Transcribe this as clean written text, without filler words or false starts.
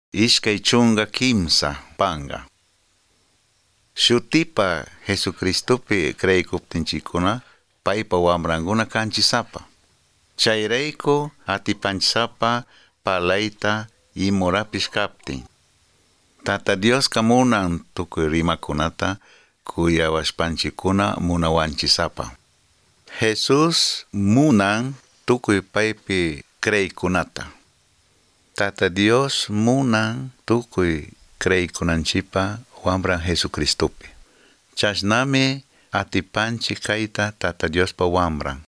Ishkay chunga kimsa panga. Shutipa Jesucristupi creykuptinchikuna paypa wamranguna kanchisapa. Chayrayku atipanchisapa palayta imurapish kaptin. Tata Dios munan tukuy rimakunata kuyawashpanchikuna munawanchisapa. Jesus munan tukuy paypi creykunata. Tata Dios munan tukuy creykunanchipa wambran Jesucristupi. Chashnami atipanchi kayta Tata Diospa wambran.